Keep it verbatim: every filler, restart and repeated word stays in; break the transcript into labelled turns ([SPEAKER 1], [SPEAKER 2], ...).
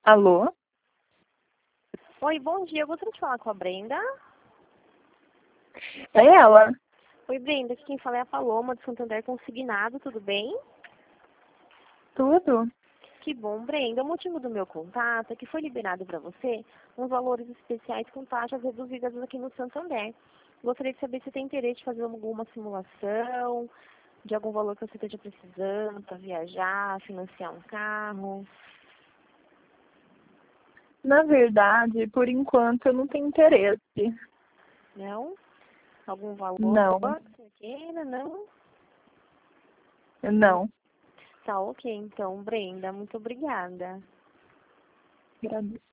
[SPEAKER 1] Alô?
[SPEAKER 2] Oi, bom dia. Eu gostaria de falar com a Brenda.
[SPEAKER 1] É ela?
[SPEAKER 2] Oi, Brenda. Aqui quem fala é a Paloma, do Santander Consignado. Tudo bem?
[SPEAKER 1] Tudo?
[SPEAKER 2] Que bom, Brenda. O motivo do meu contato é que foi liberado para você uns valores especiais com taxas reduzidas aqui no Santander. Gostaria de saber se tem interesse de fazer alguma simulação de algum valor que você esteja precisando para viajar, financiar um carro.
[SPEAKER 1] Na verdade, por enquanto eu não tenho interesse.
[SPEAKER 2] Não? Algum valor
[SPEAKER 1] Não,
[SPEAKER 2] que você queira? Não?
[SPEAKER 1] não.
[SPEAKER 2] Tá ok, então, Brenda. Muito obrigada.
[SPEAKER 1] Agradeço.